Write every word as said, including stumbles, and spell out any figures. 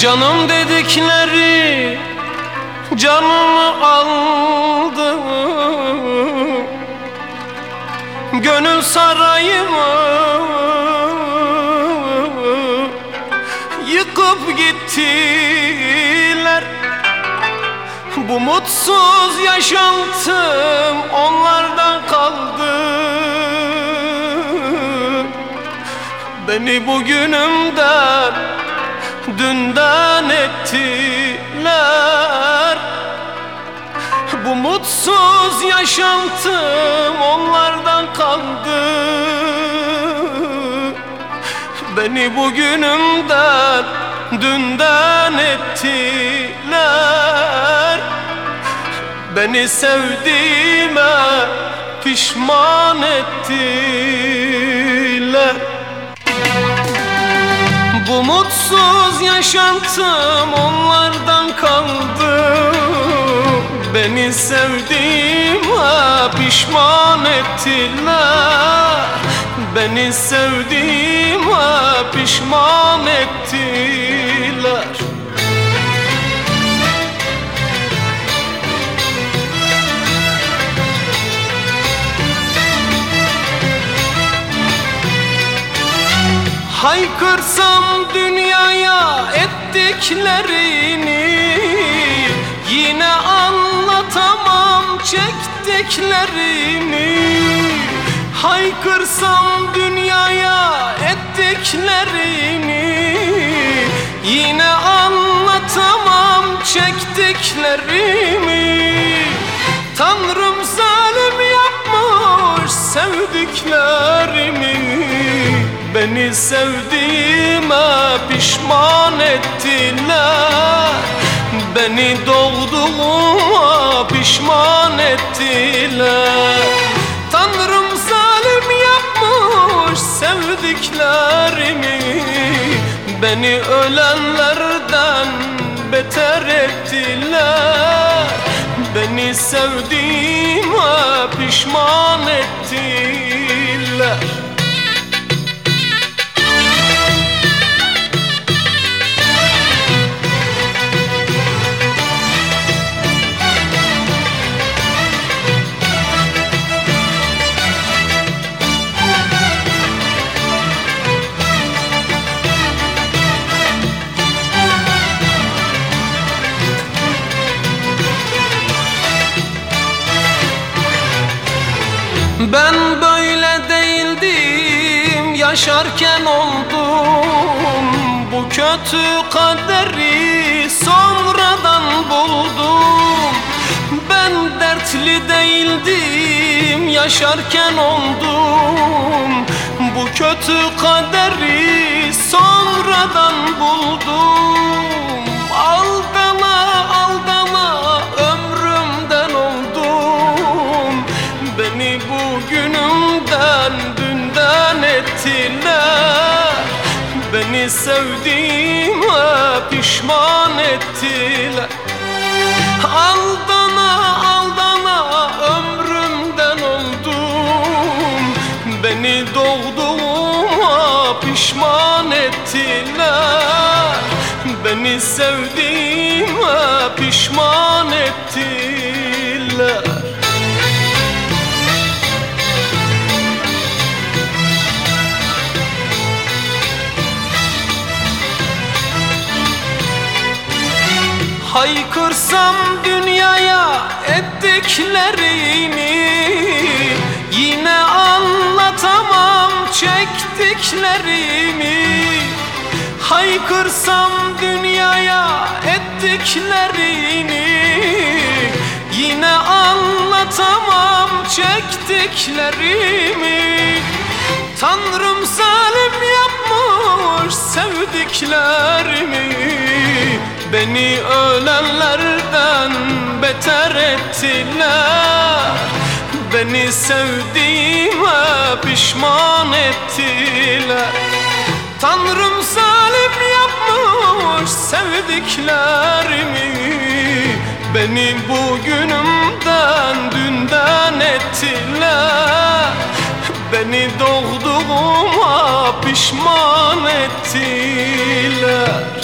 Canım dedikleri canımı aldı, gönül sarayımı yıkıp gittiler. Bu mutsuz yaşantım onlardan kaldı. Beni bugünümden dünden ettiler. Bu mutsuz yaşantım onlardan kaldı. Beni bugünümden dünden ettiler. Beni sevdiğime pişman ettiler. Bu mutsuz yaşantım onlardan kaldı. Beni sevdiğime pişman ettiler. Beni sevdiğime pişman ettiler. Haykırsam dünyaya ettiklerini, yine anlatamam çektiklerini. Haykırsam dünyaya ettiklerini, yine anlatamam çektiklerimi. Tanrım zalim yapmış sevdiklerimi. Beni sevdiğime pişman ettiler. Beni doğduğuma pişman ettiler. Tanrım zalim yapmış sevdiklerimi. Beni ölenlerden beter ettiler. Beni sevdiğime pişman ettiler. Ben böyle değildim, yaşarken oldum. Bu kötü kaderi sonradan buldum. Ben dertli değildim, yaşarken oldum. Bu kötü kaderi sonradan buldum. Aldana aldana ömrümden oldum. Beni bugünümden dünden ettiler. Beni sevdiğime pişman ettiler. Aldana aldana ömrümden oldum. Beni doğduğuma pişman ettiler. Beni sevdiğime pişman ettiler. Haykırsam dünyaya ettiklerini, yine anlatamam çektiklerimi. Haykırsam dünyaya ettiklerini, yine anlatamam çektiklerimi. Tanrım zalim yapmış sevdiklerimi. Beni ölenlerden beter ettiler. Beni sevdiğime pişman ettiler. Tanrım zalim yapmış sevdiklerimi. Beni bugünümden dünden ettiler. Beni doğduğuma pişman ettiler.